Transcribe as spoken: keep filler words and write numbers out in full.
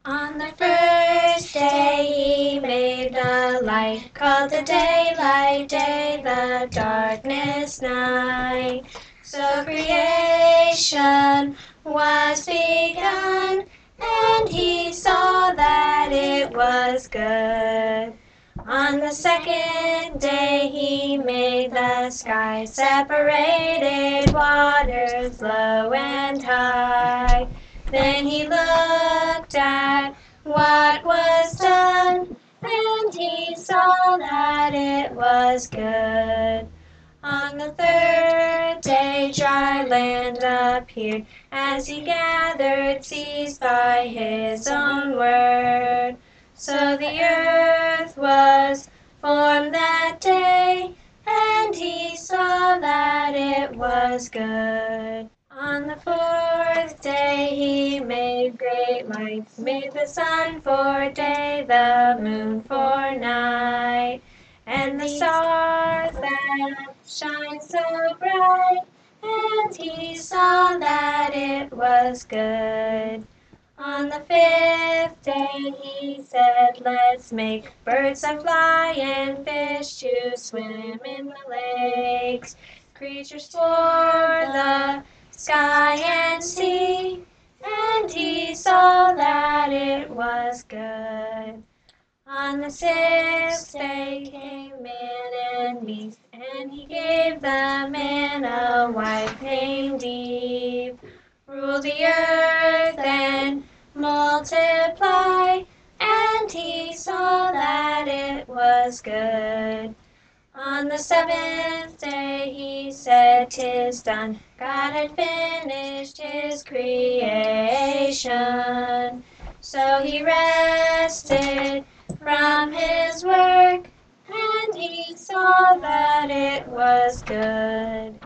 On the first day he made the light, called the daylight day, the darkness night. So creation was begun, and he saw that it was good. On the second day he made the sky, separated waters low and high. Then he looked at what was done, and he saw that it was good. On the third day dry land appeared, as he gathered seeds by his own word. So the earth was formed that day, and he saw that it was good. On the fourth day he made great lights, made the sun for day, the moon for night, and the stars that shine so bright, and he saw that it was good. On the fifth day he said, let's make birds that fly and fish to swim in the lakes, creatures for the sky and sea, and he saw that it was good. On the sixth day came man and beast, and he gave the man a wife named Eve. Rule the earth and multiply, and he saw that it was good. On the seventh day he said, 'tis done. God had finished his creation. So he rested from his work, and he saw that it was good.